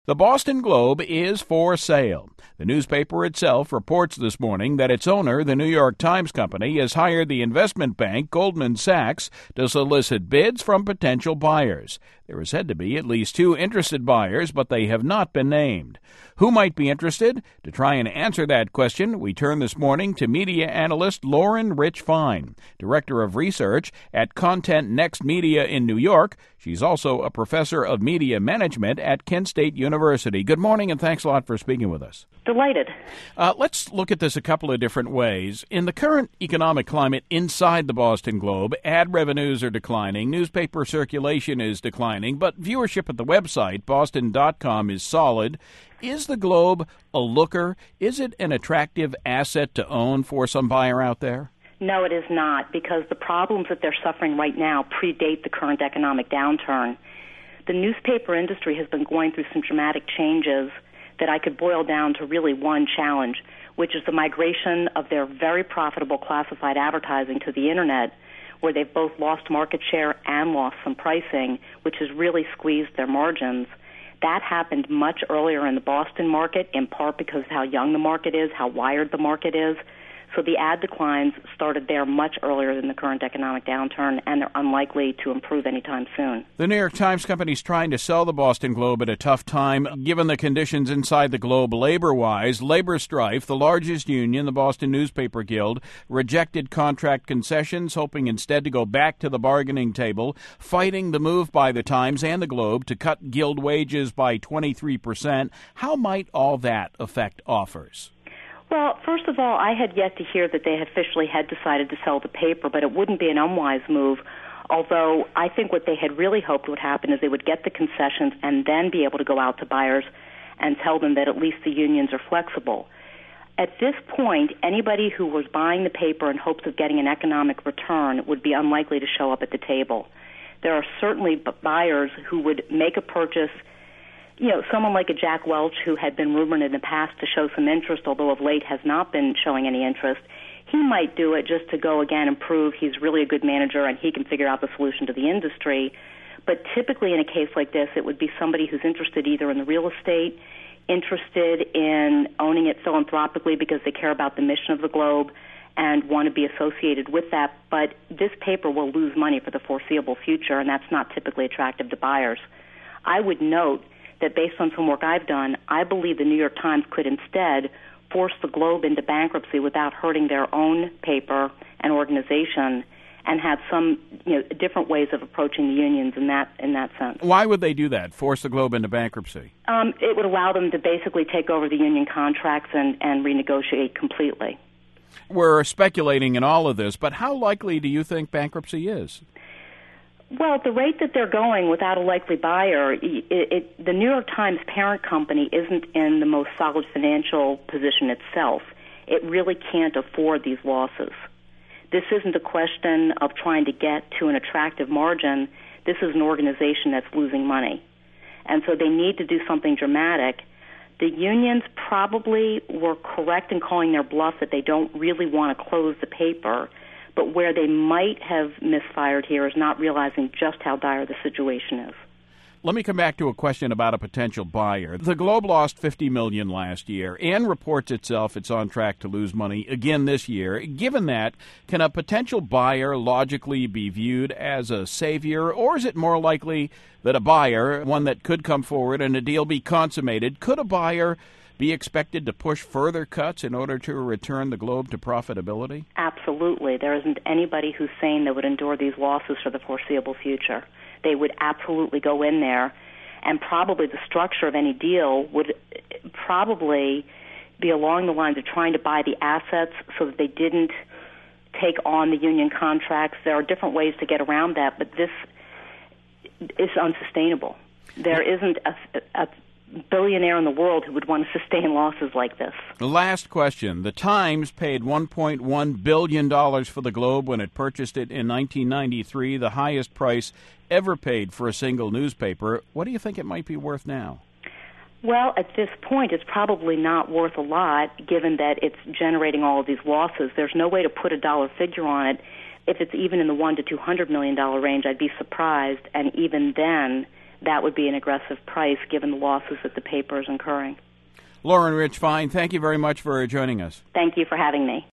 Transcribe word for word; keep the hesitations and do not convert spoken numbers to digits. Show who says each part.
Speaker 1: The Boston Globe is for sale. The newspaper itself reports this morning that its owner, the New York Times Company, has hired the investment bank Goldman Sachs to solicit bids from potential buyers. There is said to be at least two interested buyers, but they have not been named. Who might be interested? To try and answer that question, we turn this morning to media analyst Lauren Rich Fine, Director of Research at Content Next Media in New York. She's also a professor of media management at Kent State University. Good morning, and thanks a lot for speaking with us.
Speaker 2: Delighted.
Speaker 1: Uh, let's look at this a couple of different ways. In the current economic climate inside the Boston Globe, ad revenues are declining, newspaper circulation is declining, but viewership at the website, boston dot com, is solid. Is the Globe a looker? Is it an attractive asset to own for some buyer out there?
Speaker 2: No, it is not, because the problems that they're suffering right now predate the current economic downturn. The newspaper industry has been going through some dramatic changes that I could boil down to really one challenge, which is the migration of their very profitable classified advertising to the Internet, where they've both lost market share and lost some pricing, which has really squeezed their margins. That happened much earlier in the Boston market, in part because of how young the market is, how wired the market is. So the ad declines started there much earlier than the current economic downturn, and they're unlikely to improve anytime soon.
Speaker 1: The New York Times Company is trying to sell the Boston Globe at a tough time, given the conditions inside the Globe labor-wise. Labor strife, the largest union, the Boston Newspaper Guild, rejected contract concessions, hoping instead to go back to the bargaining table, fighting the move by the Times and the Globe to cut guild wages by twenty-three percent. How might all that affect offers?
Speaker 2: Well, first of all, I had yet to hear that they officially had decided to sell the paper, but it wouldn't be an unwise move, although I think what they had really hoped would happen is they would get the concessions and then be able to go out to buyers and tell them that at least the unions are flexible. At this point, anybody who was buying the paper in hopes of getting an economic return would be unlikely to show up at the table. There are certainly buyers who would make a purchase. You know, someone like a Jack Welch, who had been rumored in the past to show some interest, although of late has not been showing any interest, he might do it just to go again and prove he's really a good manager and he can figure out the solution to the industry. But typically in a case like this, it would be somebody who's interested either in the real estate, interested in owning it philanthropically because they care about the mission of the Globe and want to be associated with that. But this paper will lose money for the foreseeable future, and that's not typically attractive to buyers. I would note that based on some work I've done, I believe the New York Times could instead force the Globe into bankruptcy without hurting their own paper and organization, and have some, you know, different ways of approaching the unions in that in that sense.
Speaker 1: Why would they do that, force the Globe into bankruptcy?
Speaker 2: Um, it would allow them to basically take over the union contracts and, and renegotiate completely.
Speaker 1: We're speculating in all of this, but how likely do you think bankruptcy is?
Speaker 2: Well, at the rate that they're going without a likely buyer, it, it, the New York Times parent company isn't in the most solid financial position itself. It really can't afford these losses. This isn't a question of trying to get to an attractive margin. This is an organization that's losing money. And so they need to do something dramatic. The unions probably were correct in calling their bluff that they don't really want to close the paper. But where they might have misfired here is not realizing just how dire the situation is.
Speaker 1: Let me come back to a question about a potential buyer. The Globe lost fifty million dollars last year and reports itself it's on track to lose money again this year. Given that, can a potential buyer logically be viewed as a savior, or is it more likely that a buyer, one that could come forward and a deal be consummated, could a buyer be expected to push further cuts in order to return the Globe to profitability?
Speaker 2: Absolutely. There isn't anybody who's sane that would endure these losses for the foreseeable future. They would absolutely go in there, and probably the structure of any deal would probably be along the lines of trying to buy the assets so that they didn't take on the union contracts. There are different ways to get around that, but this is unsustainable. There isn't a, a billionaire in the world who would want to sustain losses like this.
Speaker 1: Last question. The Times paid one point one billion dollars for the Globe when it purchased it in nineteen ninety-three, the highest price ever paid for a single newspaper. What do you think it might be worth now?
Speaker 2: Well, at this point, it's probably not worth a lot, given that it's generating all of these losses. There's no way to put a dollar figure on it. If it's even in the one to two hundred million dollar range, I'd be surprised. And even then, that would be an aggressive price given the losses that the paper is incurring.
Speaker 1: Lauren Rich Fine, thank you very much for joining us.
Speaker 2: Thank you for having me.